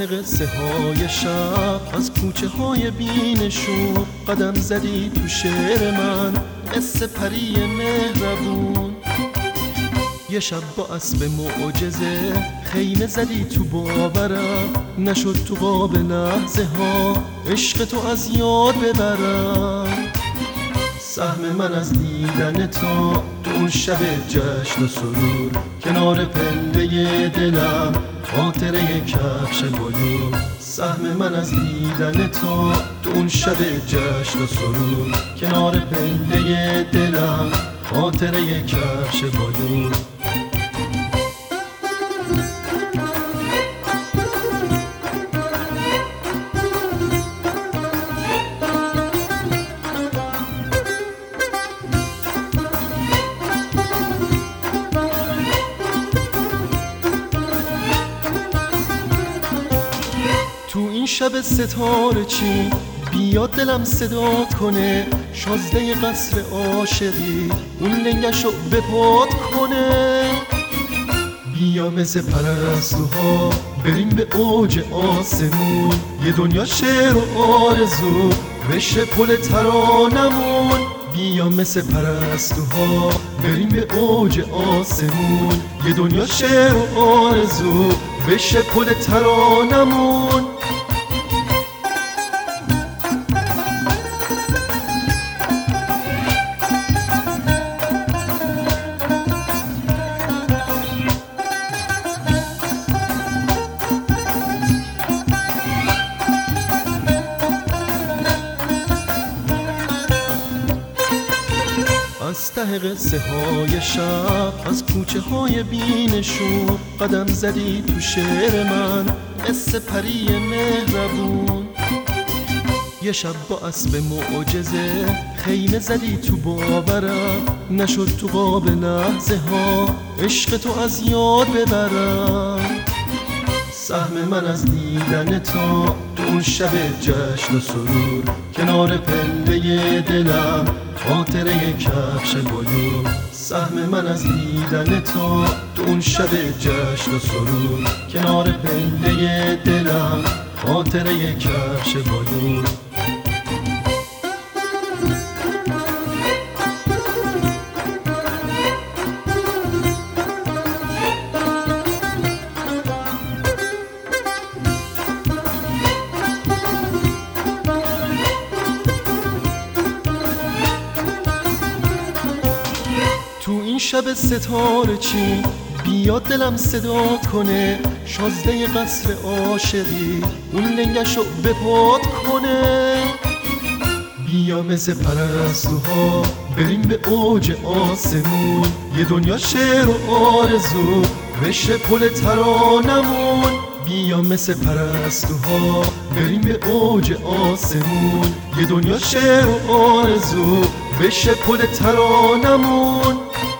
ته قصه های شب از کوچه های بینشون قدم زدی تو شعر من، قصه پری مهربون. یه شب با اسب معجزه خیمه زدی تو باورم، نشد تو قاب لحظه ها عشق تو از یاد ببرم. سهم من از دیدن تو اون شب جشن و سرور، کنار پله دلم خاطره کفش بلور. سهم من از دیدن تو اون شب جشن و سرور، کنار پله دلم خاطره کفش بلور. تو این شب ستاره چی بیاد دلم صدات کنه، شازده قصر عاشقی اون لنگشو به پات کنه. بیا مثل پرستوها بریم به اوج آسمون، یه دنیا شعر و آرزو بشه پل ترانمون. بیا مثل پرستوها بریم به اوج آسمون، یه دنیا شعر و آرزو بشه پل ترانمون. از ته قصه های شب از کوچه های بینشون قدم زدی تو شعر من، قصه پری مهربون. یه شب با اسب معجزه خیمه زدی تو باورم، نشد تو قاب لحظه ها عشق تو از یاد ببرم. سهم من از دیدن تو اون شب جشن و سرور، کنار پله دلم خاطره کفش بلور. سهم من از دیدن تو اون شب جشن و سرور، کنار پله دلم خاطره کفش بلور. تو این شب ستاره چی بیاد دلم صدات کنه، شازده قصر عاشقی اون لنگشو به پات کنه. بیا مثل پرستوها بریم به اوج آسمون، یه دنیا شعر و آرزو بشه پل ترانمون. بیا مثل پرستوها بریم به اوج آسمون، یه دنیا شعر و آرزو بشه پل ترانمون.